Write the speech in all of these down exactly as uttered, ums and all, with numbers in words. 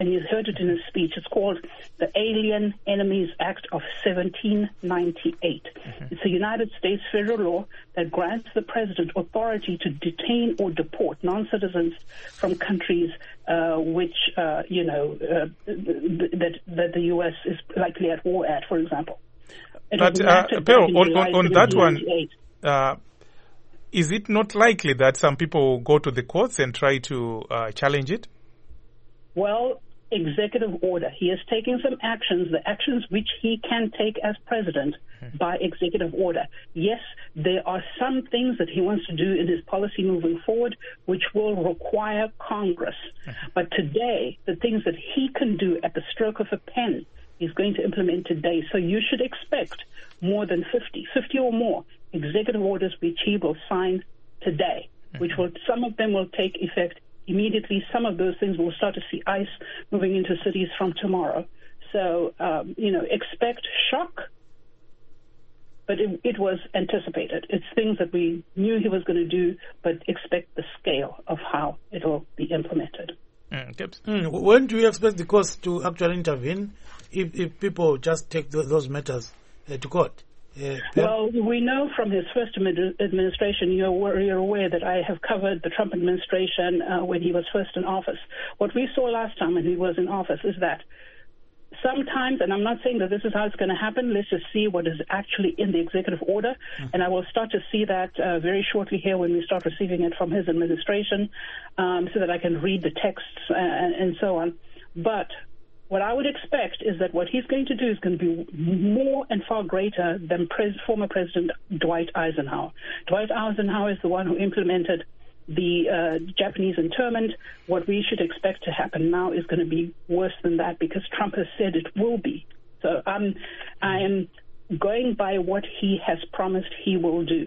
and you heard it in his speech. It's called the Alien Enemies Act of seventeen ninety-eight. Mm-hmm. It's a United States federal law that grants the president authority to detain or deport non-citizens from countries uh, which, uh, you know, uh, that, that the U S is likely at war at, for example. It but, uh, Pero, on, on, on that one, uh, is it not likely that some people will go to the courts and try to uh, challenge it? Well, executive order. He is taking some actions, the actions which he can take as president mm-hmm. by executive order. Yes, there are some things that he wants to do in his policy moving forward which will require Congress. Mm-hmm. But today, the things that he can do at the stroke of a pen, he's going to implement today. So you should expect more than fifty, fifty or more executive orders which he will sign today, mm-hmm. which will, some of them will take effect immediately. Some of those things will start to see ice moving into cities from tomorrow. So, um, you know, expect shock, but it, it was anticipated. It's things that we knew he was going to do, but expect the scale of how it will be implemented. Mm, mm, when do you expect the courts to actually intervene if, if people just take th- those matters uh, to court? Uh, well, we know from his first administration, you're, you're aware that I have covered the Trump administration uh, when he was first in office. What we saw last time when he was in office is that sometimes, and I'm not saying that this is how it's going to happen, let's just see what is actually in the executive order, mm-hmm. and I will start to see that uh, very shortly here when we start receiving it from his administration um, so that I can read the texts and, and so on. But what I would expect is that what he's going to do is going to be more and far greater than pres- former President Dwight Eisenhower. Dwight Eisenhower is the one who implemented the uh, Japanese internment. What we should expect to happen now is going to be worse than that because Trump has said it will be. So um, I am going by what he has promised he will do.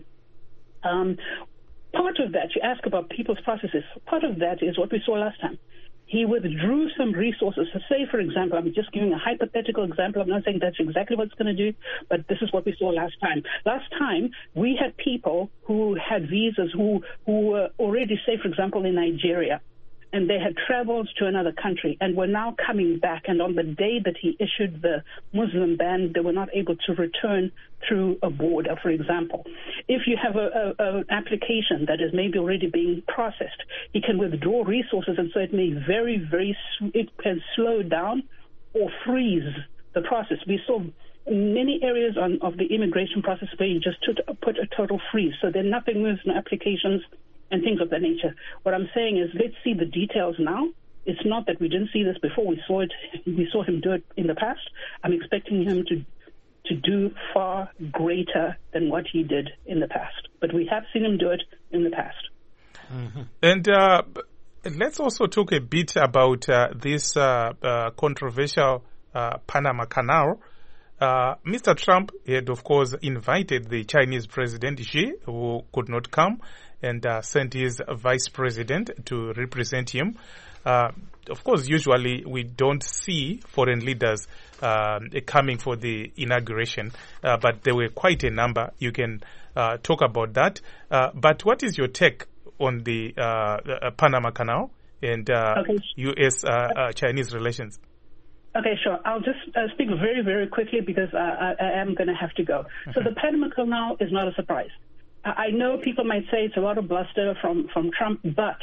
Um, part of that, you ask about people's processes, part of that is what we saw last time. He withdrew some resources. So say, for example, I'm just giving a hypothetical example. I'm not saying that's exactly what it's going to do, but this is what we saw last time. Last time, we had people who had visas who, who were already, say, for example, in Nigeria, and they had traveled to another country and were now coming back. And on the day that he issued the Muslim ban, they were not able to return through a border, for example. If you have a, a, an application that is maybe already being processed, he can withdraw resources, and so it may very, very, it can slow down or freeze the process. We saw many areas on, of the immigration process where you just took, put a total freeze. So then nothing moves in applications and things of that nature. What I'm saying is let's see the details now. It's not that we didn't see this before. We saw it. We saw him do it in the past. I'm expecting him to to do far greater than what he did in the past. But we have seen him do it in the past. Mm-hmm. And uh, let's also talk a bit about uh, this uh, uh, controversial uh, Panama Canal. Uh, Mister Trump had, of course, invited the Chinese President Xi, who could not come, and uh, sent his vice president to represent him. Uh, of course, usually we don't see foreign leaders uh, coming for the inauguration, uh, but there were quite a number. You can uh, talk about that. Uh, but what is your take on the uh, uh, Panama Canal and uh, okay. U S uh, uh, Chinese relations? Okay, sure. I'll just uh, speak very, very quickly because uh, I, I am going to have to go. Mm-hmm. So the Panama Canal is not a surprise. I know people might say it's a lot of bluster from, from Trump, but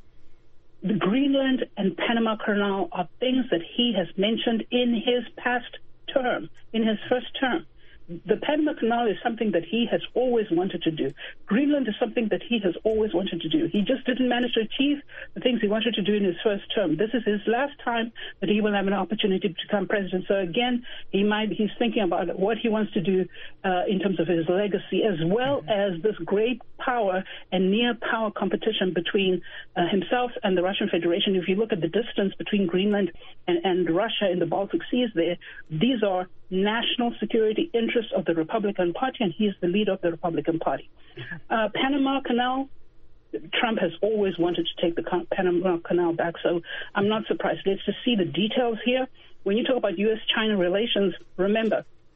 the Greenland and Panama Canal are things that he has mentioned in his past term, in his first term. The Panama Canal is something that he has always wanted to do. Greenland is something that he has always wanted to do. He just didn't manage to achieve the things he wanted to do in his first term. This is his last time that he will have an opportunity to become president. So again, he might he's thinking about what he wants to do uh, in terms of his legacy, as well as this great power and near power competition between uh, himself and the Russian Federation. If you look at the distance between Greenland and, and Russia in the Baltic Seas there, these are national security interests of the Republican Party, and he is the leader of the Republican Party. Uh, Panama Canal, Trump has always wanted to take the Panama Canal back, so I'm not surprised. Let's just see the details here. When you talk about U S China relations, remember,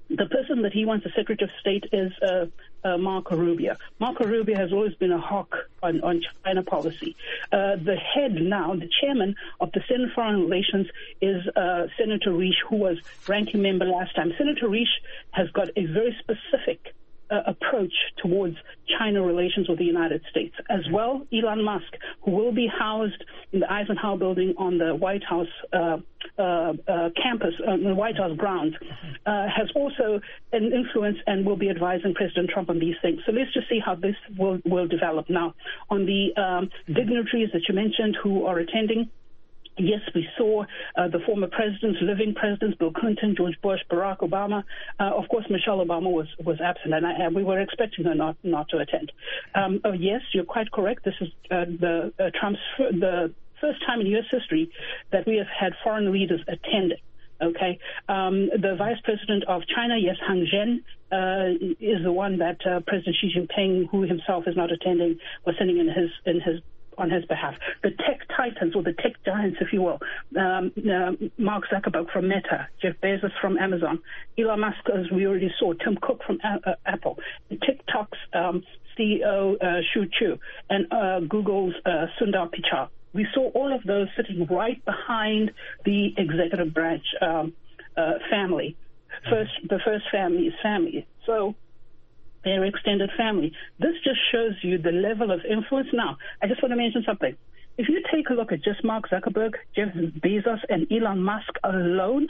the person that he wants as Secretary of State is uh, uh, Marco Rubio. Marco Rubio has always been a hawk on, on China policy. Uh, the head now, the chairman of the Senate Foreign Relations is uh, Senator Risch, who was ranking member last time. Senator Risch has got a very specific Uh, approach towards China relations with the United States. As well, Elon Musk, who will be housed in the Eisenhower building on the White House uh, uh, uh, campus, on the White House grounds, uh, has also an influence and will be advising President Trump on these things. So let's just see how this will, will develop. Now, on the um, dignitaries that you mentioned who are attending, yes, we saw uh, the former presidents, living presidents, Bill Clinton, George Bush, Barack Obama. Uh, of course, Michelle Obama was, was absent, and, I, and we were expecting her not, not to attend. Um, oh, yes, you're quite correct. This is uh, the uh, Trump's the first time in U S history that we have had foreign leaders attending. Okay, um, the vice president of China, yes, Hang Zhen, uh, is the one that uh, President Xi Jinping, who himself is not attending, was sending in his in his. on his behalf. The tech titans, or the tech giants, if you will, um, uh, Mark Zuckerberg from Meta, Jeff Bezos from Amazon, Elon Musk, as we already saw, Tim Cook from A- uh, Apple, TikTok's um, C E O, uh, Shu Chu, and uh, Google's uh, Sundar Pichai. We saw all of those sitting right behind the executive branch um, uh, family. First, the first family is family. So, their extended family. This just shows you the level of influence. Now, I just want to mention something. If you take a look at just Mark Zuckerberg, Jeff Bezos, and Elon Musk alone,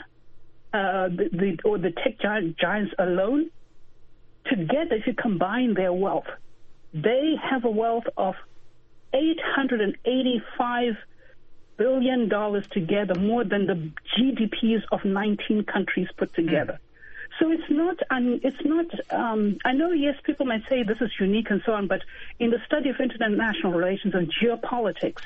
uh, the, the or the tech giant, giants alone, together, if you combine their wealth, they have a wealth of eight hundred eighty-five billion dollars together, more than the G D Ps of nineteen countries put together. Mm. So it's not, um, it's not, um, I know, yes, people might say this is unique and so on, but in the study of international relations and geopolitics,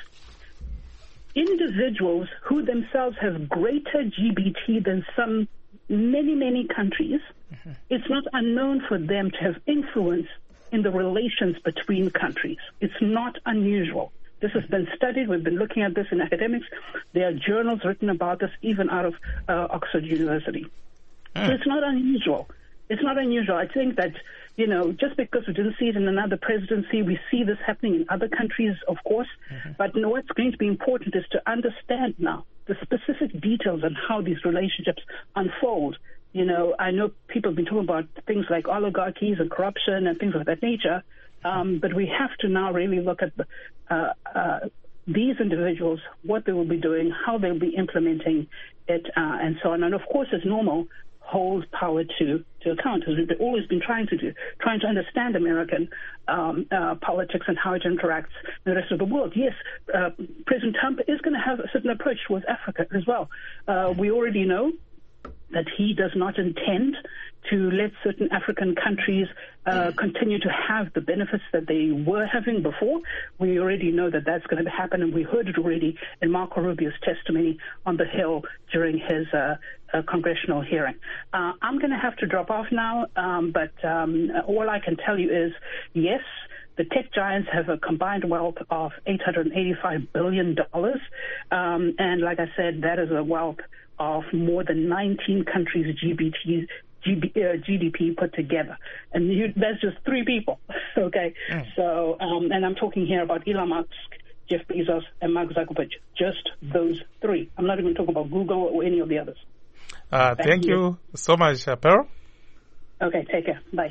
individuals who themselves have greater G B T than some, many, many countries, mm-hmm. it's not unknown for them to have influence in the relations between countries. It's not unusual. This has been studied. We've been looking at this in academics. There are journals written about this, even out of uh, Oxford University. So it's not unusual. It's not unusual. I think that, you know, just because we didn't see it in another presidency, we see this happening in other countries, of course. Mm-hmm. But you know, what's going to be important is to understand now the specific details on how these relationships unfold. You know, I know people have been talking about things like oligarchies and corruption and things of that nature, um, but we have to now really look at the, uh, uh, these individuals, what they will be doing, how they'll be implementing it, uh, and so on. And of course, as normal, hold power to, to account, as we've always been trying to do, trying to understand American um, uh, politics and how it interacts with the rest of the world. Yes, uh, President Trump is going to have a certain approach towards Africa as well. Uh, we already know that he does not intend to let certain African countries uh, continue to have the benefits that they were having before. We already know that that's going to happen, and we heard it already in Marco Rubio's testimony on the Hill during his uh, uh, congressional hearing. Uh, I'm going to have to drop off now, um, but um, all I can tell you is, yes, the tech giants have a combined wealth of eight hundred eighty-five billion dollars, um, and like I said, that is a wealth of more than nineteen countries' G B T, G B, uh, G D P put together. And you, that's just three people, okay? Mm. So, um, and I'm talking here about Elon Musk, Jeff Bezos, and Mark Zuckerberg, just those three. I'm not even talking about Google or any of the others. Uh, thank you. you so much, uh, Pearl. Okay, take care. Bye.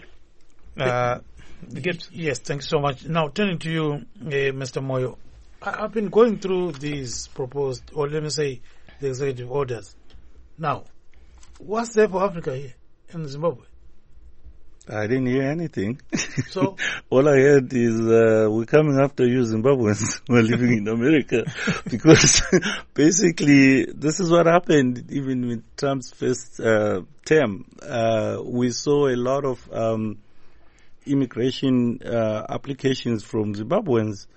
Uh, yes, thanks so much. Now, turning to you, uh, Mister Moyo, I, I've been going through these proposed, or let me say, the executive orders. Now, what's there for Africa here in Zimbabwe? I didn't hear anything. So all I heard is uh, we're coming after you Zimbabweans who are living in America, because basically this is what happened even with Trump's first uh, term. Uh, we saw a lot of um, immigration uh, applications from Zimbabweans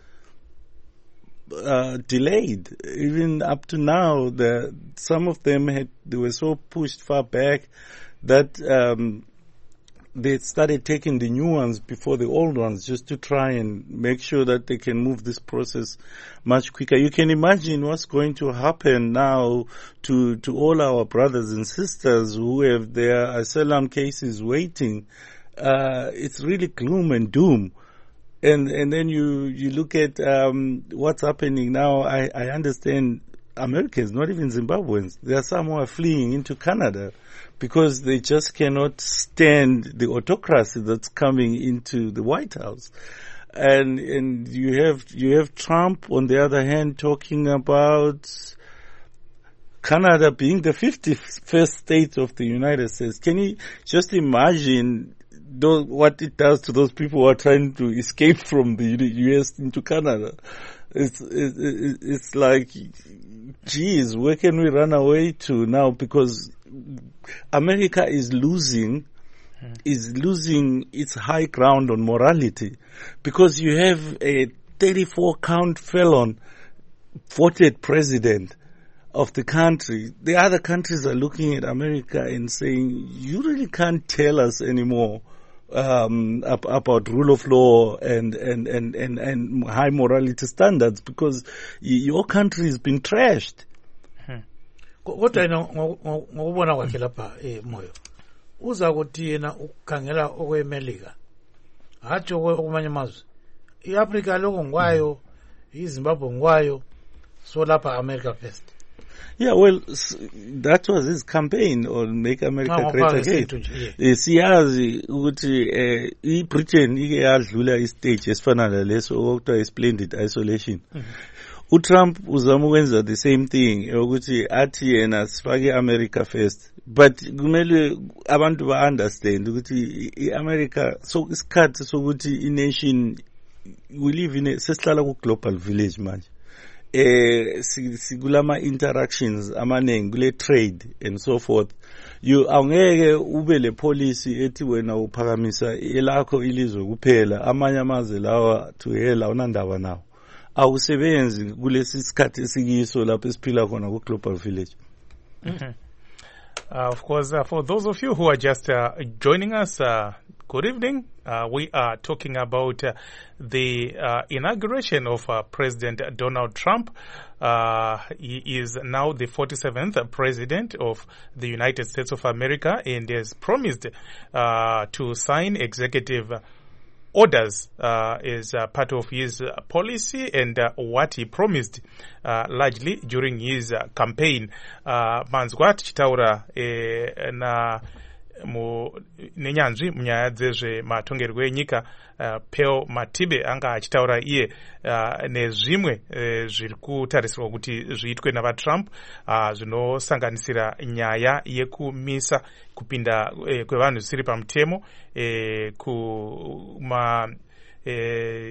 Uh, delayed. Even up to now, the, some of them had, they were so pushed far back that um, they started taking the new ones before the old ones just to try and make sure that they can move this process much quicker. You can imagine what's going to happen now to, to all our brothers and sisters who have their asylum cases waiting. Uh, it's really gloom and doom. And, and then you, you look at, um, what's happening now. I, I understand Americans, not even Zimbabweans. There are some who are fleeing into Canada because they just cannot stand the autocracy that's coming into the White House. And, and you have, you have Trump on the other hand talking about Canada being the fifty-first state of the United States. Can you just imagine those, what it does to those people who are trying to escape from the U S into Canada? It's, it, it's like, geez, where can we run away to now? Because America is losing, hmm. is losing its high ground on morality. Because you have a thirty-four count felon voted president of the country. The other countries are looking at America and saying, you really can't tell us anymore Um, about rule of law and, and, and, and, and high morality standards because your country has been trashed. Kodwa ina ngokubona kwakhe lapha eh Moyo uza kuthi yena ukukhangela okweMelika hathi okumanye amazwe iAfrica lokho ngwayo iZimbabwe ngwayo so lapha America first. Yeah, well, that was his campaign on Make America no, Great Again. Yeah. Siyazi ukuthi eh iBritain ike yadlula istage esifana naleso okuthiwa splendid isolation. uTrump uzama ukwenza the same thing ukuthi athi yena sifake America first, but kumele abantu ba understand ukuthi iAmerica so isikhathi sokuthi ination we live in a sesihlala ku global village manje. Eh sikulama interactions amaningi kule trade and so forth. You angeke ube le policy ethi wena uphakamisa elakho ilizwe kuphela amanye amazwe lawa to hela unandaba nawo awusebenzi kulesi sikhathi esikiso lapho esiphila khona ku global village. Mm-hmm. Uh, of course, uh, for those of you who are just uh, joining us, uh, good evening. Uh, we are talking about uh, the uh, inauguration of uh, President Donald Trump. Uh, he is now the forty-seventh president of the United States of America and has promised uh, to sign executive orders uh, is uh, part of his uh, policy and uh, what he promised uh, largely during his uh, campaign. Uh, Manzwat chitaura eh, na mu nenyanzvi munyaya dzezve matongerwo enyika uh, Peo Matibe anga achitaura iye uh, nezvimwe uh, zviri kutarisirwa kuti zviitwe navaTrump uh, zvinosanganisira nyaya yekumisa kupinda uh, kwevanhu zvisiri pamutemo uh, kuma uh,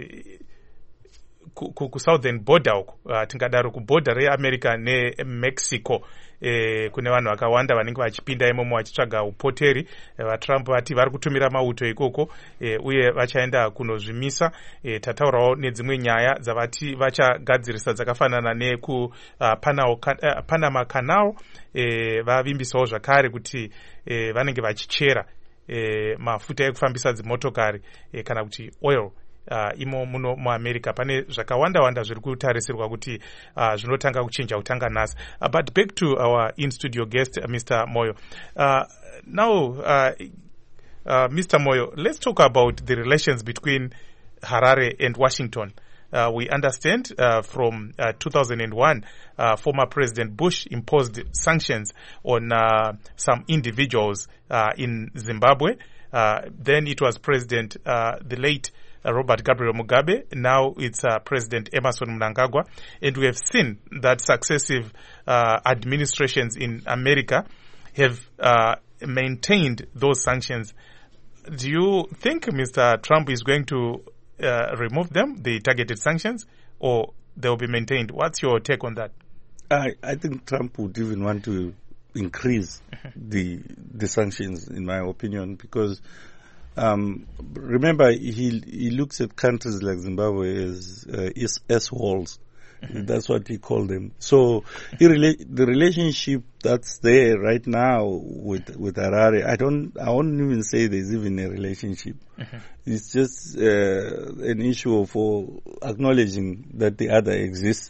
ku, ku southern border uko uh, tingadaro ku border reAmerica neMexico eh kune vanhu vakawanda vanenge vachipinda imomo vachitsvaga upoteri vaTrump vati vari kutumira mauto ikoko eh, uye vachaenda kunozvimisa eh, tataurawo nedzimwe nyaya dzavati vachagadzirisa dzakafanana neku uh, Panama, uh, Panama Canal eh, vavimbisawo zvakare kuti eh, vanenge vachichera eh, mafuta ekufambisa dzimotokari eh, kana kuti oil Uh, imo muno muAmerica pane zvakawanda wanda zviri kutarisirwa kuti uh, zvinotanga kuchinja kutanga nhasi. Uh, but back to our in studio guest uh, Mister Moyo. Uh, now uh, uh, Mister Moyo, let's talk about the relations between Harare and Washington. Uh, we understand uh, from uh, two thousand one uh, former President Bush imposed sanctions on uh, some individuals uh, in Zimbabwe. Uh, then it was President uh, the late Uh, Robert Gabriel Mugabe. Now it's uh, President Emerson Mnangagwa. And we have seen that successive uh, administrations in America have uh, maintained those sanctions. Do you think Mister Trump is going to uh, remove them, the targeted sanctions, or they will be maintained? What's your take on that? I, I think Trump would even want to increase the the sanctions, in my opinion, because Um, remember, he he looks at countries like Zimbabwe as uh, as walls, Mm-hmm. That's what we call them. So the, rela- the relationship that's there right now with with Harare, I don't, I won't even say there's even a relationship. Mm-hmm. It's just uh, an issue for acknowledging that the other exists.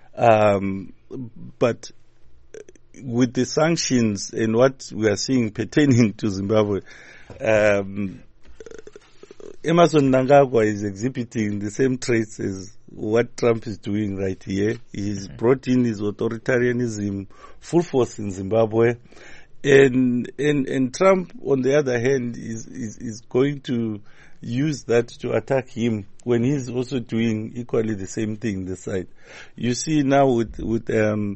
Um, but with the sanctions and what we are seeing pertaining to Zimbabwe, um, Emmerson Mnangagwa is exhibiting the same traits as what Trump is doing right here. He's okay. brought in his authoritarianism full force in Zimbabwe. And, and, and Trump, on the other hand, is, is, is going to use that to attack him when he's also doing equally the same thing this side. You see now with, with, um,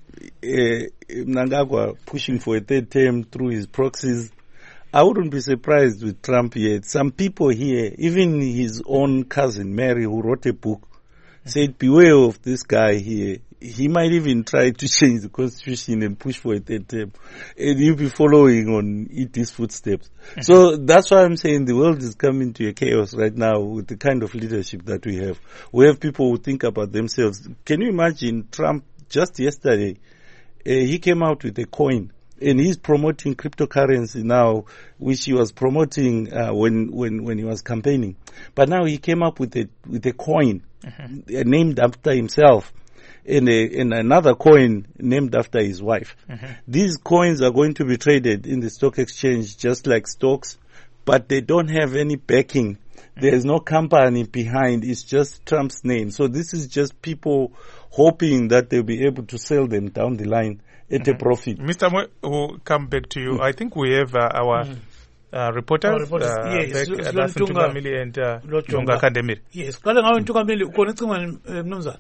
uh, Mnangagwa pushing for a third term through his proxies. I wouldn't be surprised with Trump yet. Some people here, even his own cousin Mary, who wrote a book, said, beware of this guy here. He might even try to change the constitution and push for a third term. And you'll be following on his footsteps. Mm-hmm. So that's why I'm saying the world is coming to a chaos right now with the kind of leadership that we have. We have people who think about themselves. Can you imagine Trump just yesterday, uh, he came out with a coin. And he's promoting cryptocurrency now, which he was promoting uh, when, when, when he was campaigning. But now he came up with a with a coin mm-hmm. uh, named after himself, and, a, and another coin named after his wife. Mm-hmm. These coins are going to be traded in the stock exchange just like stocks, but they don't have any backing. Mm-hmm. There is no company behind. It's just Trump's name. So this is just people hoping that they'll be able to sell them down the line at mm-hmm. a profit. Mister Mo, we'll come back to you. Mm. I think we have uh, our mm. uh, reporters, our reporters uh, yes, back, uh, that's Ntungamili and uh, Jonga Kandemir. Yes, kala ngawe Ntungamili ukona icingwa mnumzana.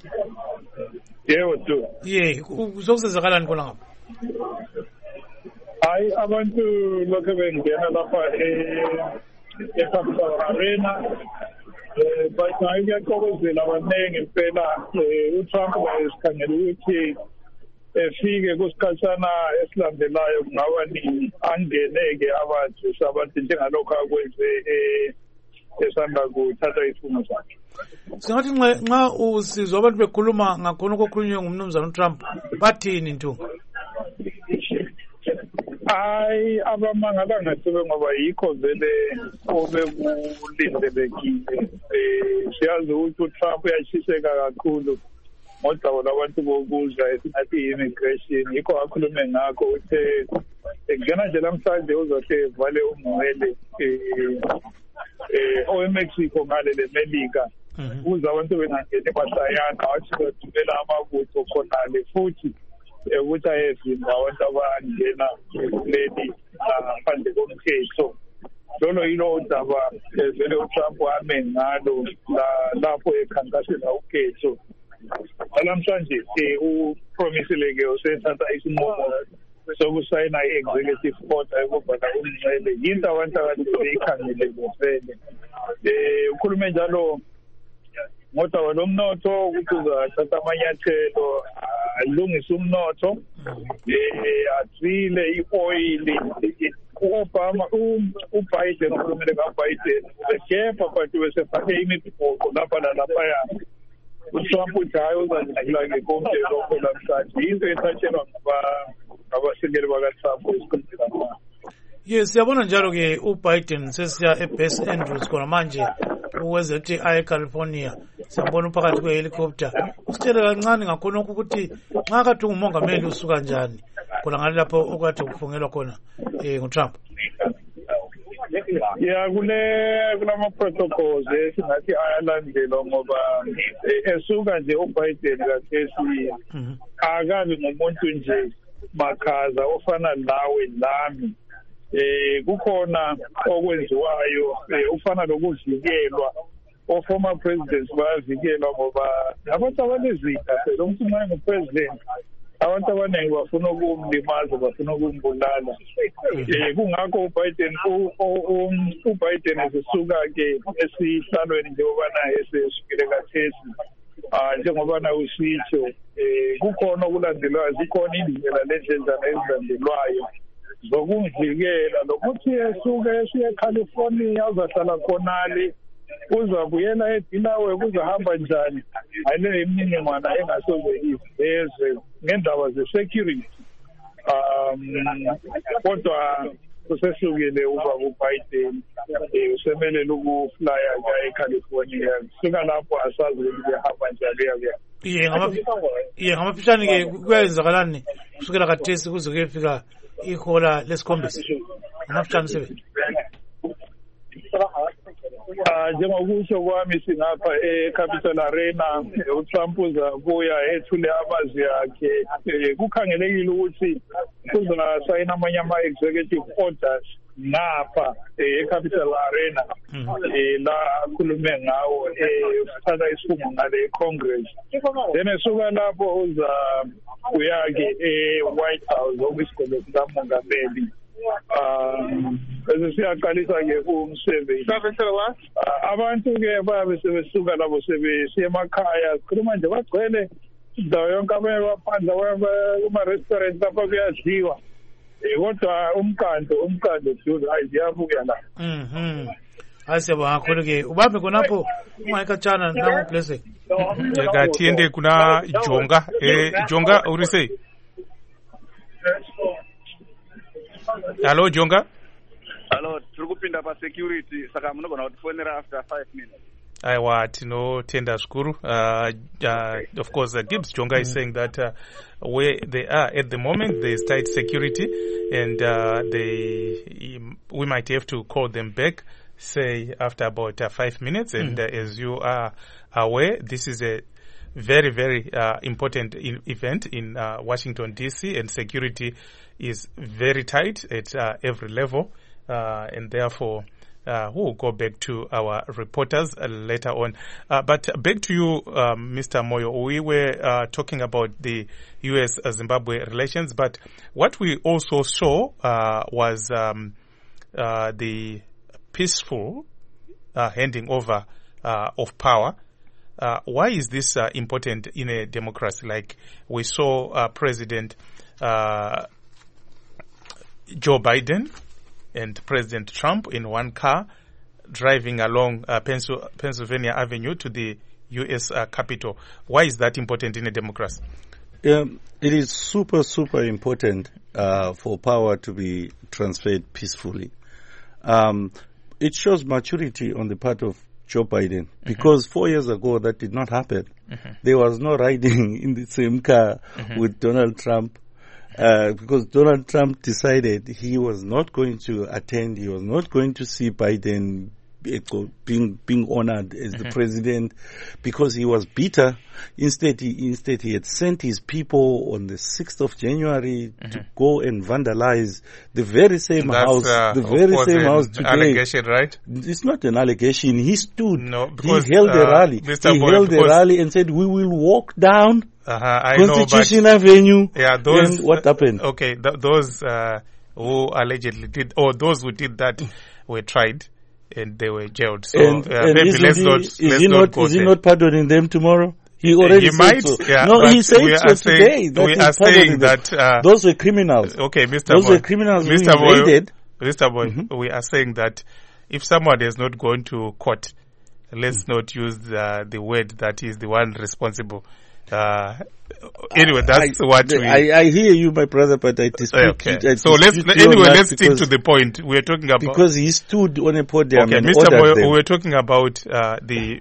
Yebo tu. Yeah, uzokusezakala ngikona ngapha. Hayi abantu lokho bengena lapha eh eSouth Arena eh bathi ayikekokozela abanenge impela uTrump wayesikhangela ukuthi efike kusikhatshana esilandelayo kungaba nini angeneke abathi abantu njengalokho akwenze eh esanda kuthatha isifungo sakhe. Singathi nxa usizwa abantu bekhuluma ngakhona okukhulunywe ngumnumzana uTrump bathini Ntunga? Hayi abamangala ngathi ngoba yikho vele obekulindelekile eh siyazi ukuthi uTrump uyashiseka kakhulu modaba labantu bokuza esingathi immigration yikho akhulume ngakho uthe ngena nje namhlanje uzohle vale umwele eh eh oweMexico ngale leMelika ukuze abantu bengangeni emasayana wathi bathumela amabutho khonale futhi ukuthi ayevimba abantu abangena kuleli ngaphandle komthetho. Lolo yilo udaba vele uTrump ame ngalo lapho ekhankasela ukhetho. Namhlanje upromisile ke usethatha isinqumo sokusayina i-executive order ekubhala umncele yinto abantu akade beyikhangele vele. Eh ukhulume njalo ngoba lo mnotho ukuthi uzathatha amanyathelo alungisa umnotho eh athile i-oil uObama uBiden ukhulumele kaBiden ekepa but wesefake imibhoko lapha nalaphaya. uTrump uthi hayi uzazidlula ngekomthetho lokho namhlanje into ethatshelwa ngabasekeli bakaTrump esikhundleni lapha. Yes, siyabona njalo ke uBiden sesiya eBase Andrews khona manje uweze ukuthi aye California siyabona uphakathi kwehelicopter. Usitshele kancane ngakhona ukuthi nxa kathi ungumongameli usuka kanjani khona ngale lapho okade kufungelwa khona eh nguTrump. Ya kule kulama protocols esingathi ayalandelwa ngoba esuka nje uBiden kathesi akazi ngomuntu nje makhaza ofana nawe nami. Eh kukhona okwenziwayo ufana lokuvikelwa o former presidents bayavikelwa ngoba abantu abanezitha lo muntu manje ngupresident abantu abaningi bafuna ukumlimaza bafuna ukumbulala. Eh kungakho uBiden uBiden esuka ke esihlalweni njengoba naye esesukile kathesi ah njengoba na usitsho eh kukhona okulandelwayo zikhona indlela lendlela ezilandelwayo zokuvikela lokuthi esuke esiye eCalifornia uzahlala khonale uzabuyela edinawe kuzahamba njani ayile imininingwana engasoze iveze ngendaba ze-security. Um, kodwa kusehlukile uba uBiden usemelele ukuflya eCalifornia kusuka lapho asazi ukuthi kuyahamba njani yake. Iye ngamafishane ke kuyenzakalani kusukela khathesi kuze kuyefika ihola lesikhombisa ngamafishane sebenzi. Ah, njengokusho kwami singapha eCapital Arena uTrump uzabuya ethule amazwi akhe kukhangelekile ukuthi uzasayina amanye ama-executive orders ngapha eCapital Arena la akhulume ngawo uthatha isifungo ngale Congress. Then esuka lapho uza uyake eWhite House okwisigole sikamongameli. Um, bese siyaqalisa ke umsebenzi abantu ke babe sebesuka labo sebesiya emakhaya sikhuluma nje bagcwele indawo yonke abanye baphandla kuma-restaurant lapha kuyadliwa kodwa umkando umkando duze hayi ziyabuya la. Mhm. Hayi siyabonga kakhulu ke ubambe khonapho ungayikatshana nawo blessing. Ngatiende kuna Jonga eh Jonga urise. Hello Jonga. Hello, turikupinda pa security saka munogona kutifonera after five minutes. Aiwa tinotenda zvikuru. Uh, uh, of course uh, Gibbs Jonga mm-hmm. is saying that uh, where they are at the moment there is tight security and uh, they we might have to call them back say after about uh, five minutes and mm-hmm. uh, as you are aware this is a very very uh, important in event in uh, Washington D C and security is very tight at uh, every level uh, and therefore uh, we'll go back to our reporters uh, later on. Uh, but back to you, um, Mister Moyo. We were uh, talking about the U S Zimbabwe relations, but what we also saw uh, was um, uh, the peaceful uh, handing over uh, of power. Uh, why is this uh, important in a democracy? Like we saw uh, President uh, Joe Biden and President Trump in one car driving along uh, Pennsylvania Avenue to the U S uh, Capitol. Why is that important in a democracy? Um, it is super, super important uh, for power to be transferred peacefully. Um, it shows maturity on the part of Joe Biden, because mm-hmm. four years ago that did not happen. Mm-hmm. There was no riding in the same car mm-hmm. with Donald Trump, uh, because Donald Trump decided he was not going to attend, he was not going to see Biden being being honored as mm-hmm. the president, because he was bitter. Instead, he instead he had sent his people on the sixth of January mm-hmm. to go and vandalize the very same That's, house, uh, the very same house today. Allegation, right? It's not an allegation. He stood. No, because, he held uh, a rally. Mister He Boy, held a rally and said, "We will walk down uh-huh, I Constitution know, but Avenue." Yeah, those. And what happened? Okay, th- those uh, who allegedly did, or those who did that, were tried. And they were jailed. So and, uh, and maybe let's he, not. Is let's he not, not? go Is he there. not pardoning them tomorrow? He already he said might. so. Yeah, no, he said we so are today. saying, That we are saying that uh, those were criminals. Okay, Mister Those Boy, were criminals Mister who invaded. Boy, Mister Boy, mm-hmm. we are saying that if someone has not gone to court, let's mm-hmm. not use the, the word that is the one responsible. Uh, anyway, that's I, what the, we. I, I hear you, my brother, but I dispute. Okay. I so let's anyway let's stick to the point. We're talking about because he stood on a podium. Okay, and Mister Boy, them. we're talking about uh, the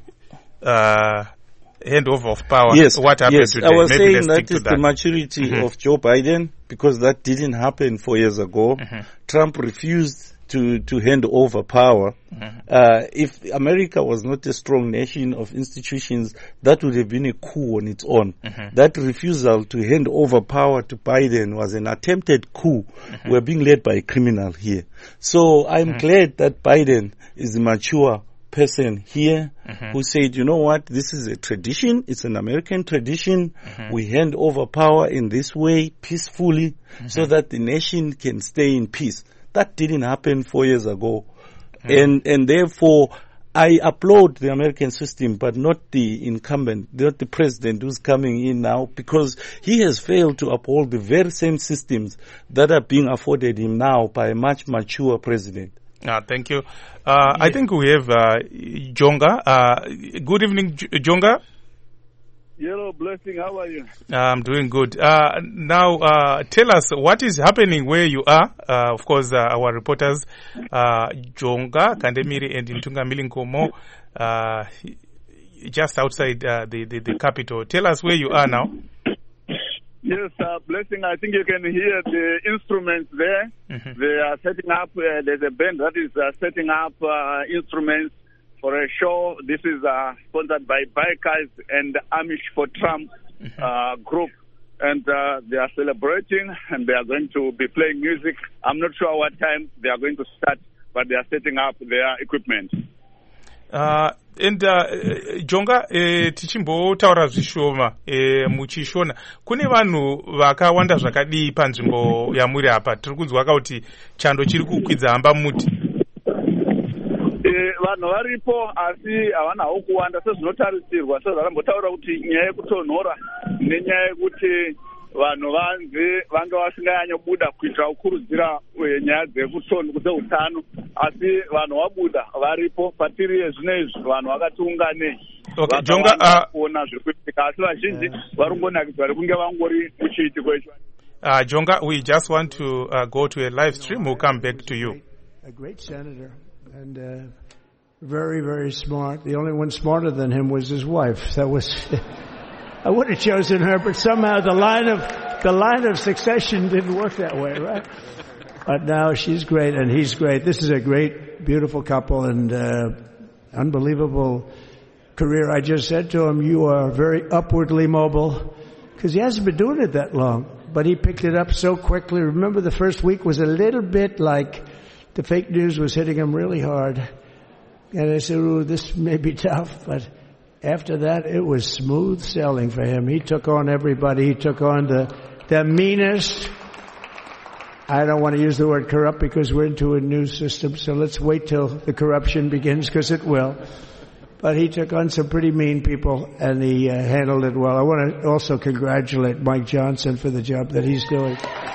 uh, handover of power. Yes, what happened yes. today? I was Maybe saying let's that stick is to that. the maturity mm-hmm. of Joe Biden, because that didn't happen four years ago. Mm-hmm. Trump refused to, to hand over power. Mm-hmm. Uh, if America was not a strong nation of institutions, that would have been a coup on its own. Mm-hmm. That refusal to hand over power to Biden was an attempted coup. Mm-hmm. We're being led by a criminal here. So I'm mm-hmm. glad that Biden is a mature person here mm-hmm. who said, you know what, this is a tradition, it's an American tradition. Mm-hmm. We hand over power in this way peacefully mm-hmm. so that the nation can stay in peace. That didn't happen four years ago. Mm-hmm. And, and therefore, I applaud the American system, but not the incumbent, not the president who's coming in now, because he has failed to uphold the very same systems that are being afforded him now by a much mature president. Ah, thank you. Uh, yeah. I think we have uh, Jonga. Uh, good evening, J- Jonga. Hello, Blessing. How are you? I'm doing good. Uh, now, uh, tell us what is happening where you are. Uh, of course, uh, our reporters, uh, Jonga, Kandemiri, and Ntunga Milinkomo, uh, just outside uh, the, the, the capital. Tell us where you are now. Yes, uh, Blessing, I think you can hear the instruments there. Mm-hmm. They are setting up, uh, there's a band that is uh, setting up uh, instruments for a show. This is uh, sponsored by Bikers and Amish for Trump mm-hmm. uh, group. And uh, they are celebrating and they are going to be playing music. I'm not sure what time they are going to start, but they are setting up their equipment. Uh, and uh, Jonga, eh, tichimbotaura zvishoma eh, muchishona kune vanhu vakawanda zvakadii panzvimbo yamuri apa. Tiri kunzwa kuti chando chiri kukwidza hamba muti. Vanhu varipo asi havanawo kuwanda sezvinotarisirwa. Sezvakambotaura kuti nyaya yekutonhora nenyaya yekuti vanhu vanze vanga vasinganyanyobuda kuitira kukurudzira nyaya dzeutano, asi vanhu vabuda varipo patiri zvinezvi vanhu vakatiunganei. Okay, Jonga, kuona zviri kuitika asi vazhinji vari kungonakidzwa vari kunge vangori muchiitiko icho. Uh, Jonga, we just want to uh, go to a live stream. We'll come back to you. A great senator and uh, very, very smart. The only one smarter than him was his wife. That was, I would have chosen her, but somehow the line of the line of succession didn't work that way, right? But now she's great and he's great. This is a great, beautiful couple and uh, unbelievable career. I just said to him, "You are very upwardly mobile," because he hasn't been doing it that long. But he picked it up so quickly. Remember, the first week was a little bit like the fake news was hitting him really hard. And I said, "Ooh, this may be tough." But after that, it was smooth sailing for him. He took on everybody. He took on the, the meanest. I don't want to use the word corrupt because we're into a new system. So let's wait till the corruption begins because it will. But he took on some pretty mean people, and he uh, handled it well. I want to also congratulate Mike Johnson for the job that he's doing.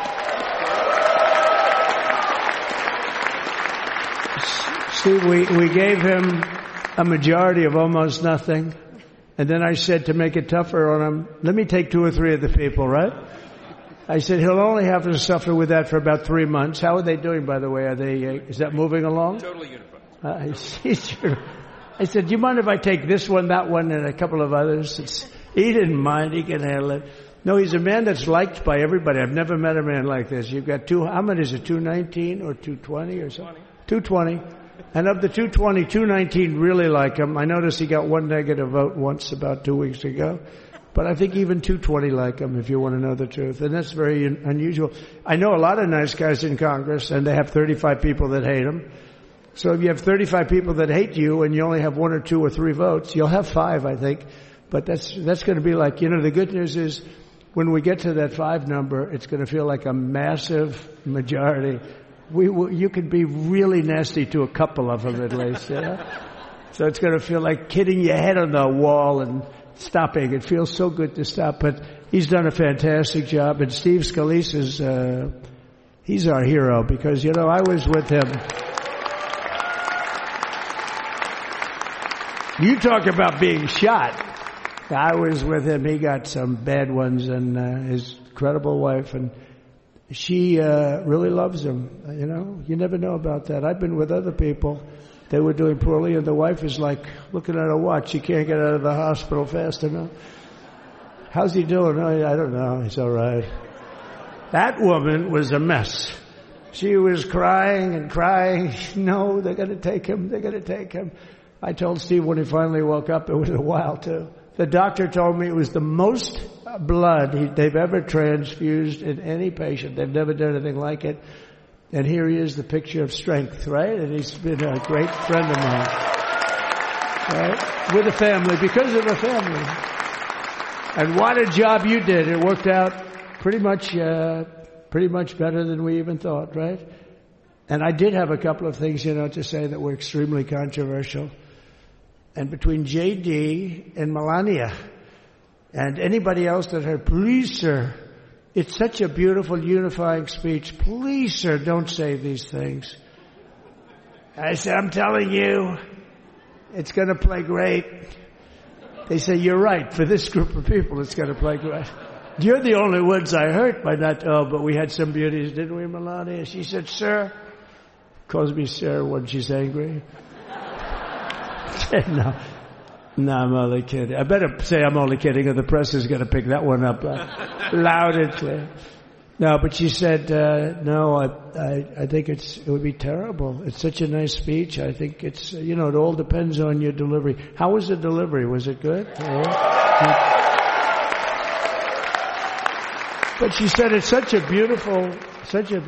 See, we, we gave him a majority of almost nothing, and then I said to make it tougher on him, let me take two or three of the people, right? I said he'll only have to suffer with that for about three months. How are they doing, by the way? Are they? Uh, is that moving along? Totally unified. Uh, I said, do you mind if I take this one, that one, and a couple of others? It's, he didn't mind. He can handle it. No, he's a man that's liked by everybody. I've never met a man like this. You've got two, how many is it, two nineteen or two twenty or something? two twenty. And of the two twenty, two nineteen really like him. I noticed he got one negative vote once about two weeks ago. But I think even two twenty like him, if you want to know the truth. And that's very un- unusual. I know a lot of nice guys in Congress, and they have thirty-five people that hate him. So if you have thirty-five people that hate you and you only have one or two or three votes, you'll have five, I think. But that's that's going to be like, you know, the good news is when we get to that five number, it's going to feel like a massive majority. We will, you could be really nasty to a couple of them at least, you know? So it's going to feel like hitting your head on the wall and stopping. It feels so good to stop. But he's done a fantastic job. And Steve Scalise is, uh, he's our hero because, you know, I was with him. You talk about being shot. I was with him. He got some bad ones, and uh, his incredible wife, and she uh, really loves him. You know, you never know about that. I've been with other people. They were doing poorly, and the wife is like looking at her watch. She can't get out of the hospital fast enough. How's he doing? Oh, I don't know. He's all right. That woman was a mess. She was crying and crying. No, they're going to take him. They're going to take him. I told Steve when he finally woke up, it was a while too. The doctor told me it was the most blood he, they've ever transfused in any patient. They've never done anything like it. And here he is, the picture of strength, right? And he's been a great friend of mine, right? With a family, because of a family. And what a job you did. It worked out pretty much, uh, pretty much better than we even thought, right? And I did have a couple of things, you know, to say that were extremely controversial. And between J D and Melania and anybody else that heard, please, sir, it's such a beautiful unifying speech. Please, sir, don't say these things. I said, I'm telling you, it's going to play great. They say, you're right. For this group of people, it's going to play great. You're the only ones I hurt by that. Oh, but we had some beauties, didn't we, Melania? She said, sir. Calls me sir when she's angry. no. No, I'm only kidding. I better say I'm only kidding or the press is going to pick that one up uh, loud and clear. No, but she said, uh, no, I, I, I think it's, it would be terrible. It's such a nice speech. I think it's, you know, it all depends on your delivery. How was the delivery? Was it good? Yeah. But she said it's such a beautiful, such a